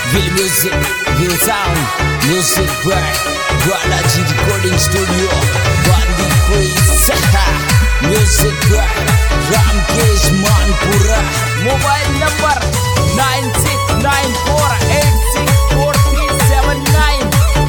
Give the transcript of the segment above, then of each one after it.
Will Music, Will Sound, Music by Balaji Recording Studio, Bandi Koi Saka, Music by Ramkesh Manpura. Mobile number 9694864379.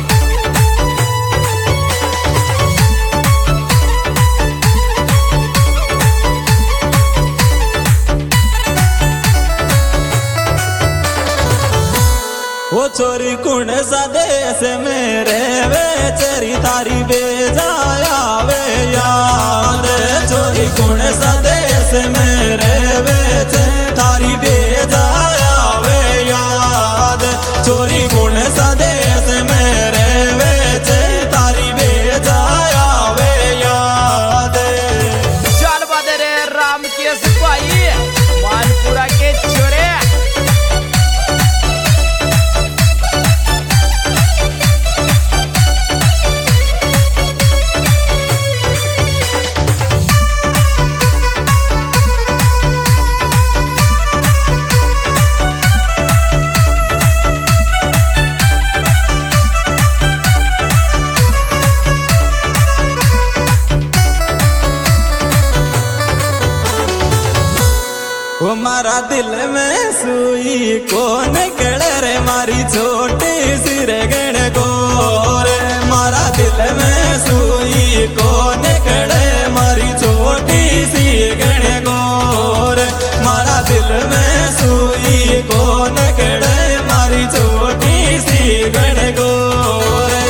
वो चोरी कुण सा देश मेरे वे चरी तारी बेजाया वे याद चोरी कुण सा देश मेरे वे तारी बेजाया वे याद चोरी कुण सा देश मेरे वे तारी बेजाया वे याद। चल बदरे राम के सिपाही मानपुरा के चोरे। वो मारा दिल में सुई कौन कड़े रे मारी छोटी सी रे गण को रे मारा दिल में सुई कौन कड़े मारी छोटी सी गण को रे मारा दिल में सुई कौन कड़े मारी छोटी सी गण को रे।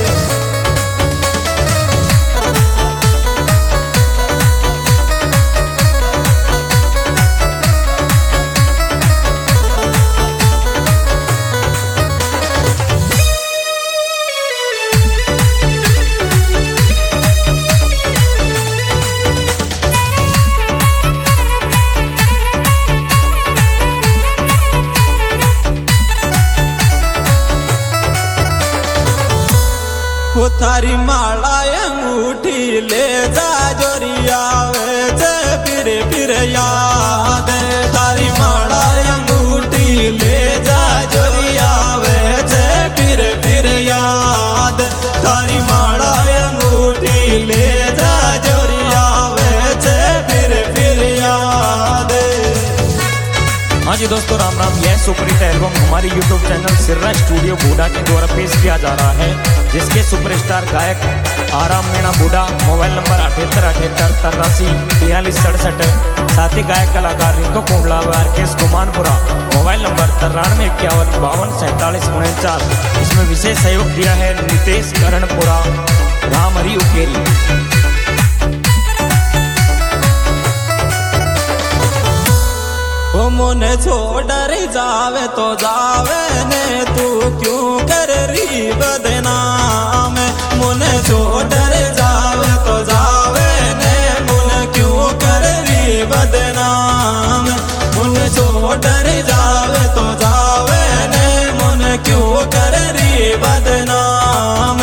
वो थारी माला अंगूठी ले जा जोरिया वे फिर याद थारी माला अंगूठी ले जा जोरिया वे फिर याद थारी माला अंगूठी ले जा जोरिया वे फिर याद। हाँ जी दोस्तों, राम राम। यह सुपरहिट एल्बम हमारी YouTube channel Sirra studio Budha के द्वारा पेश किया जा रहा है, जिसके सुपरस्टार गायक आराम मीणा बूढ़ा, मोबाइल नंबर 7878834367, साथी गायक कलाकार रिंकू कोंडला व आरकेएस गुमानपुरा, मोबाइल नंबर 9351524749। इसमें विशेष सहयोग दिया है नितेश करणपुरा, राम हरी उकेरी। वो मोने छोड़ जावे तो जावे ने तू क्यों कर रही बदनाम मोने छोड़ जावे तो जावे ने मुन क्यों कर रही बदनाम मुने छोड़ जावे तो जावे ने मुन क्यों कर रही बदनाम।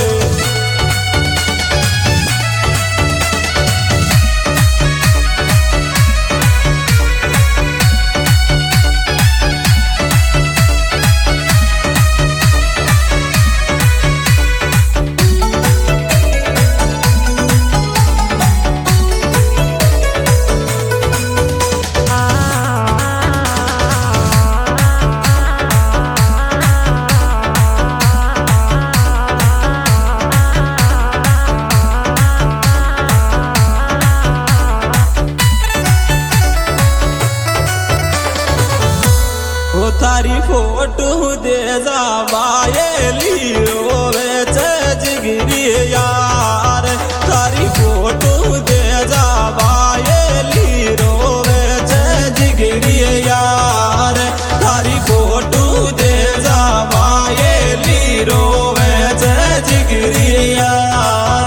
वो थारी फोटो दे जा बायली रोवे जिगरी यार थारी फोटो दे जा बायली रोवे जिगरी यार थारी फोटो दे जा बायली रोवे जिगरी यार।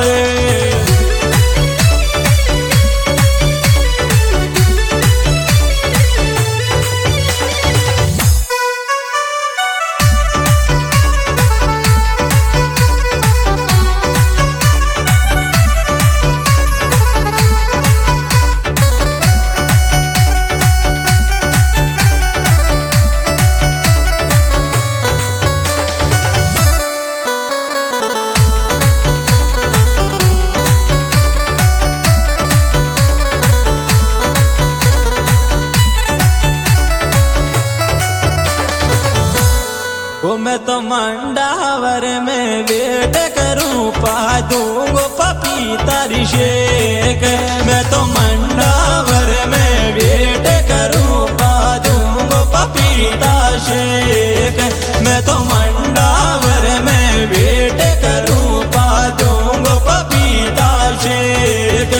ओ मैं तो मंडावर में वेट करूं पा दूंगो पपीता शेक। मैं तो मंडावर में वेट करूं पा दूंगो पपीता शेक। मैं तो मंडावर में वेट करूं पा दूंगो पपीता शेक।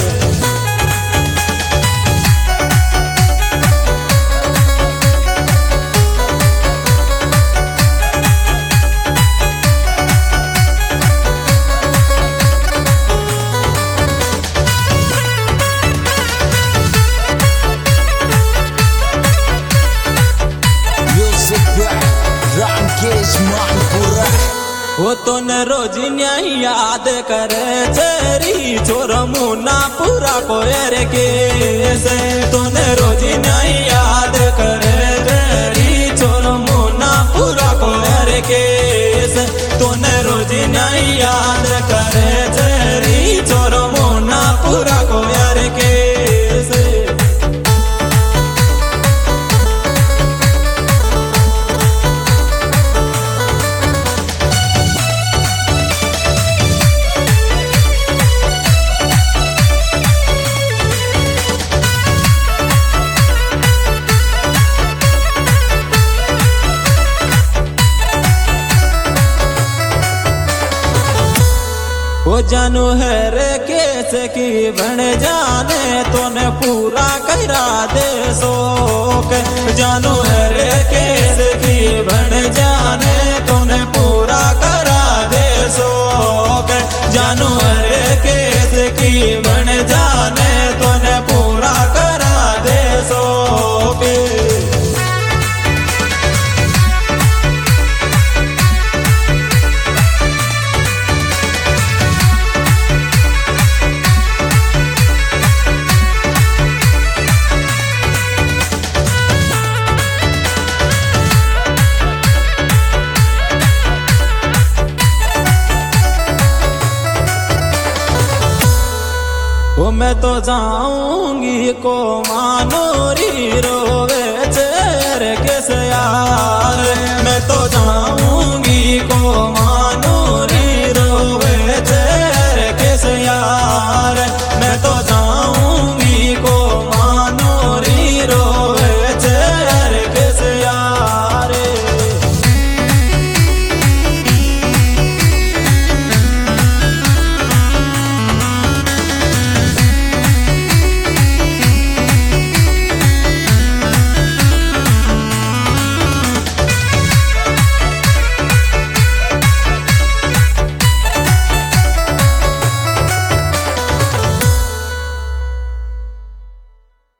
वो तो न रोज न्याय याद करे तेरी छोर मुना पूरा कोयर के से। तो न रोज न्याय याद करे तेरी छोर मुना पूरा कोयर के से। तो न रोज न्याय याद करे तेरी छोर मुना पूरा कोयर के से। वो जानू है रे कैसे की बन जाने तो ने पूरा करा दे शोक। जानू है रे कैसे की बन जाने तो ने पूरा करा दे शोक। जानू है रे कैसे की बन जाने तो ने पूरा करा दे शोक। वो मैं तो जाऊंगी को मानोरी रो